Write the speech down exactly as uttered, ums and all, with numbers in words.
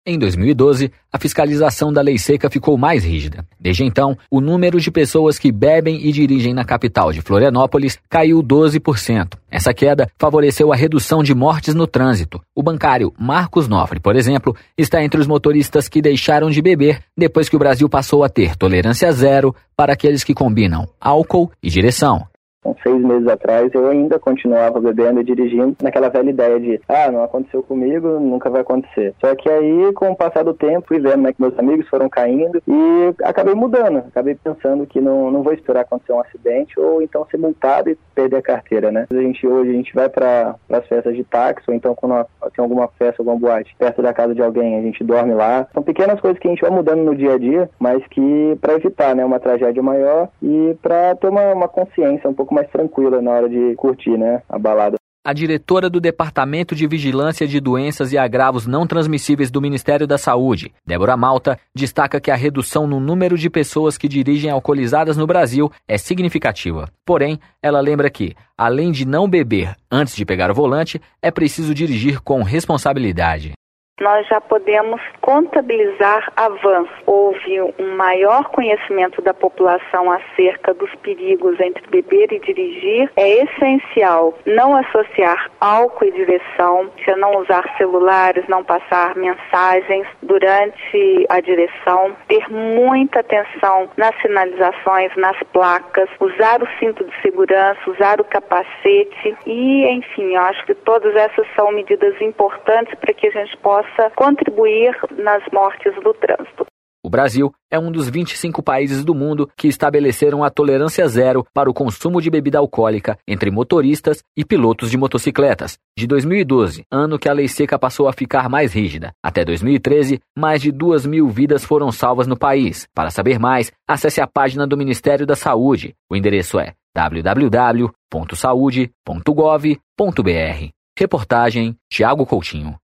Em dois mil e doze, a fiscalização da lei seca ficou mais rígida. Desde então, o número de pessoas que bebem e dirigem na capital de Florianópolis caiu doze por cento. Essa queda favoreceu a redução de mortes no trânsito. O bancário Marcos Nofre, por exemplo, está entre os motoristas que deixaram de beber depois que o Brasil passou a ter tolerância zero para aqueles que combinam álcool e direção. Há seis meses atrás, eu ainda continuava bebendo e dirigindo naquela velha ideia de ah, não aconteceu comigo, nunca vai acontecer. Só que aí, com o passar do tempo, fui vendo né, que meus amigos foram caindo e acabei mudando. Acabei pensando que não, não vou esperar acontecer um acidente ou então ser multado e perder a carteira, né? A gente, hoje a gente vai para as festas de táxi ou então quando tem alguma festa, alguma boate perto da casa de alguém, a gente dorme lá. São pequenas coisas que a gente vai mudando no dia a dia, mas que para evitar né, uma tragédia maior e para ter uma, uma consciência um pouco mais tranquila na hora de curtir, né, a balada. A diretora do Departamento de Vigilância de Doenças e Agravos Não Transmissíveis do Ministério da Saúde, Débora Malta, destaca que a redução no número de pessoas que dirigem alcoolizadas no Brasil é significativa. Porém, ela lembra que, além de não beber antes de pegar o volante, é preciso dirigir com responsabilidade. Nós já podemos contabilizar avanços. Houve um maior conhecimento da população acerca dos perigos entre beber e dirigir. É essencial não associar álcool e direção, não usar celulares, não passar mensagens durante a direção, ter muita atenção nas sinalizações, nas placas, usar o cinto de segurança, usar o capacete e, enfim, eu acho que todas essas são medidas importantes para que a gente possa contribuir nas mortes do trânsito. O Brasil é um dos vinte e cinco países do mundo que estabeleceram a tolerância zero para o consumo de bebida alcoólica entre motoristas e pilotos de motocicletas. De dois mil e doze, ano que a lei seca passou a ficar mais rígida, até dois mil e treze, mais de duas mil vidas foram salvas no país. Para saber mais, acesse a página do Ministério da Saúde. O endereço é w w w ponto saude ponto gov ponto b r. Reportagem Tiago Coutinho.